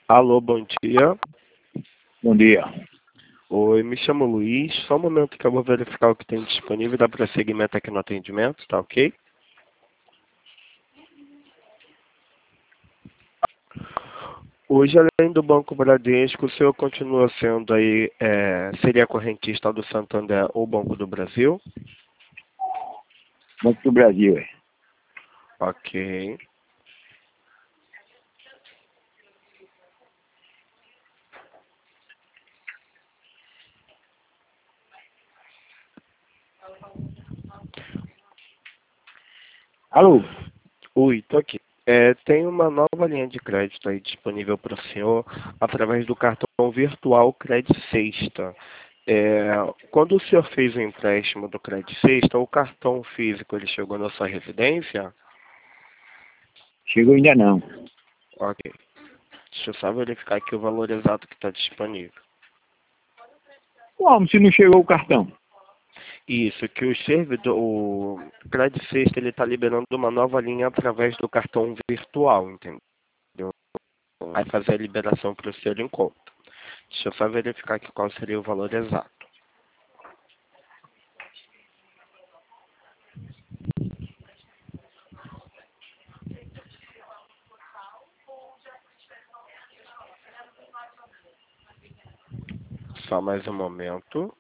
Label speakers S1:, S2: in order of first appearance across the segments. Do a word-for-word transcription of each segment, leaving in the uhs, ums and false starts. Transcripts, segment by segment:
S1: Alô, bom dia.
S2: Bom dia.
S1: Oi, me chamo Luiz. Só um momento que eu vou verificar o que tem disponível. Dá para segmento aqui no atendimento, tá ok? Hoje, além do Banco Bradesco, o senhor continua sendo aí, é, seria correntista do Santander ou Banco do Brasil?
S2: Banco do Brasil, é.
S1: Ok.
S2: Alô?
S1: Oi, tô aqui. É, tem uma nova linha de crédito aí disponível para o senhor através do cartão virtual Credit Sexta. É, quando o senhor fez o empréstimo do Credit Sexta, o cartão físico ele chegou na sua residência?
S2: Chegou ainda não.
S1: Ok. Deixa eu só verificar aqui o valor exato que está disponível.
S2: Como se não chegou o cartão?
S1: Isso, que o servidor, o Credit Sexta, ele está liberando uma nova linha através do cartão virtual, entendeu? Vai fazer a liberação para o senhor em conta. Deixa eu só verificar aqui qual seria o valor exato. Só mais um momento.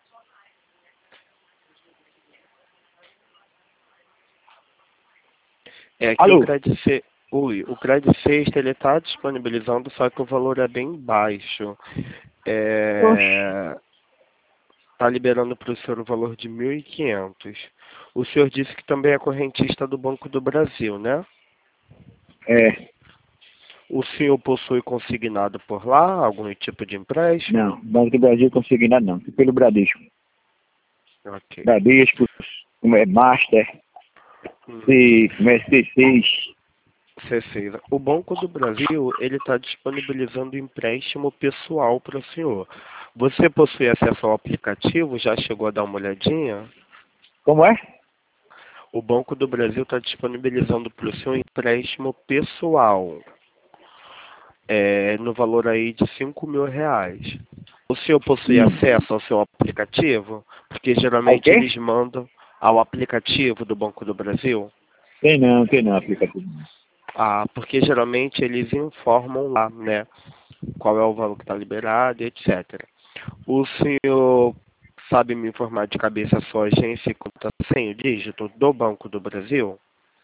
S1: É que o
S2: Alô?
S1: Credit Se... Ui, o Credit Sexta ele está disponibilizando, só que o valor é bem baixo.
S2: Oxe.
S1: É... Está liberando para o senhor o valor de mil e quinhentos. O senhor disse que também é correntista do Banco do Brasil, né?
S2: É.
S1: O senhor possui consignado por lá algum tipo de empréstimo?
S2: Não, Banco do Brasil consegui nada não. Fui pelo Bradesco.
S1: Ok.
S2: Bradesco, como é Master,
S1: Uhum.
S2: C, como é C seis.
S1: C seis. O Banco do Brasil ele está disponibilizando empréstimo pessoal para o senhor. Você possui acesso ao aplicativo? Já chegou a dar uma olhadinha?
S2: Como é?
S1: O Banco do Brasil está disponibilizando para o senhor empréstimo pessoal, é, no valor aí de cinco mil reais. O senhor possui
S2: Hum.
S1: acesso ao seu aplicativo? Porque
S2: Ao
S1: geralmente
S2: quê?
S1: eles mandam ao aplicativo do Banco do Brasil.
S2: Tem não, tem não aplicativo.
S1: Ah, porque geralmente eles informam lá, né? Qual é o valor que está liberado, etcétera. O senhor sabe me informar de cabeça a sua agência e conta sem o dígito do Banco do Brasil?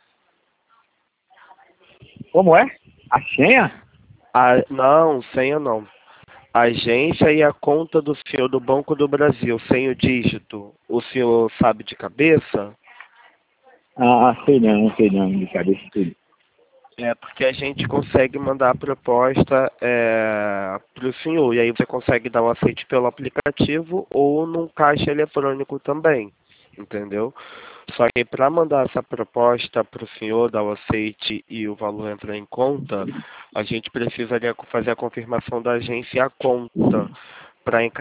S2: Como é? A senha?
S1: Ah, não, senha não. A agência e a conta do senhor do Banco do Brasil, sem o dígito, o senhor sabe de cabeça?
S2: Ah, sei não, sei não, de cabeça tudo.
S1: É, porque a gente consegue mandar a proposta é, para o senhor, e aí você consegue dar o aceite pelo aplicativo ou num caixa eletrônico também, entendeu? Só que para mandar essa proposta para o senhor, dar o aceite e o valor entrar em conta, a gente precisaria fazer a confirmação da agência e a conta para